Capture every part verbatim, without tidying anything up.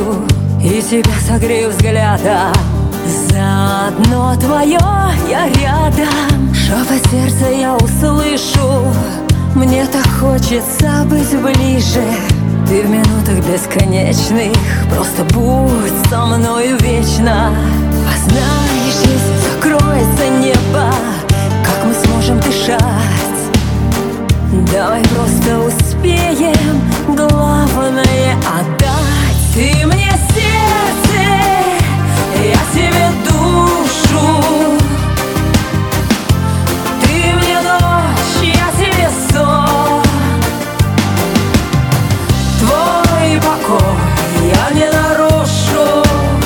буду и тебя согрею взглядом. Заодно твое я рядом, шепот сердца я услышу. Мне так хочется быть ближе. Ты в минутах бесконечных просто будь со мною вечно. А знаешь, если закроется небо, как мы сможем дышать? Давай просто успеем главное отдать. Ты мне сердце, я тебе душу. Ты мне ночь, я тебе сон. Твой покой я не нарушу.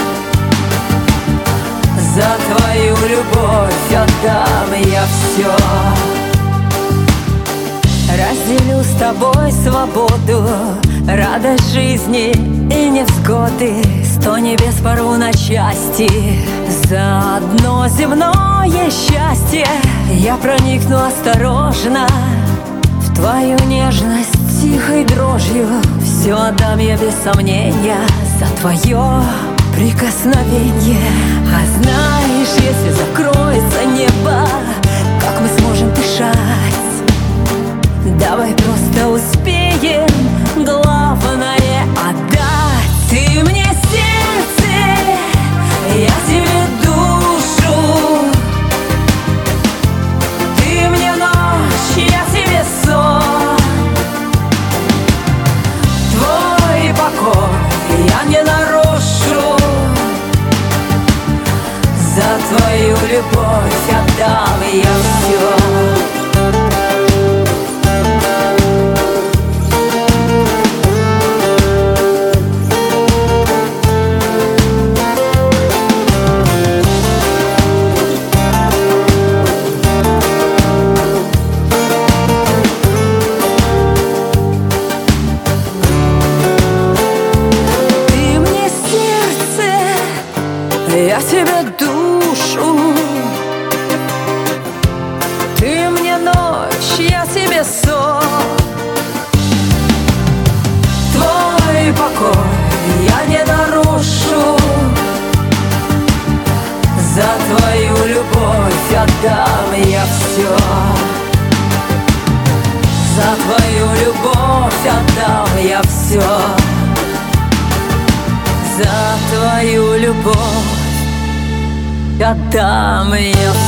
За твою любовь отдам я все. Разделю с тобой свободу, радость жизни и невзгоды. Сто небес порву на части, за одно земное счастье. Я проникну осторожно в твою нежность тихой дрожью. Все отдам я без сомнения за твое прикосновение. А знаешь, если закроется небо, как мы сможем дышать? Давай просто успеем главное отдать. Ты мне сердце, я тебе душу. Ты мне ночь, я тебе сон. Твой покой я не нарушу. За твою любовь отдам я все. Я тебе душу, ты мне ночь, я тебе сон. Твой покой я не нарушу. За твою любовь отдам я все. За твою любовь отдам я все. За твою любовь отдам я